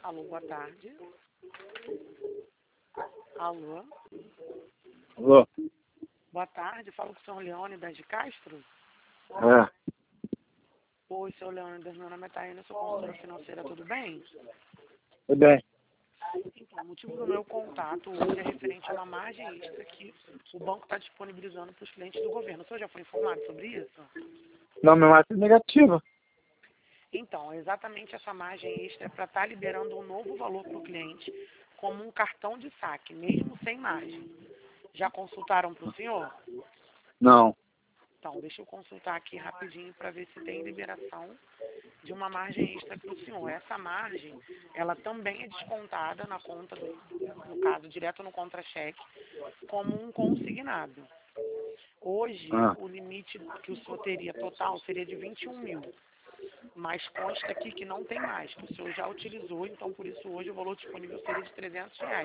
Alô, boa tarde. Alô, Alô? boa tarde. Falo com o senhor Leônidas de Castro. É, Oi, senhor Leônidas, meu nome é Taina, sou consultora financeira, tudo bem? tudo bem. Então, o motivo do meu contato hoje é referente a uma margem extra que o banco está disponibilizando para os clientes do governo. O senhor já foi informado sobre isso? Não, minha marca é negativa. Então, exatamente essa margem extra é para estar liberando um novo valor para o cliente, como um cartão de saque, mesmo sem margem. Já consultaram para o senhor? Não. Então, deixa eu consultar aqui rapidinho para ver se tem liberação de uma margem extra para o senhor. Essa margem, ela também é descontada na conta, no caso, direto no contra-cheque, como um consignado. Hoje, Ah, o limite que o senhor teria total seria de 21 mil. Mas consta aqui que não tem mais, que o senhor já utilizou, então por isso hoje o valor disponível seria de R$ 300.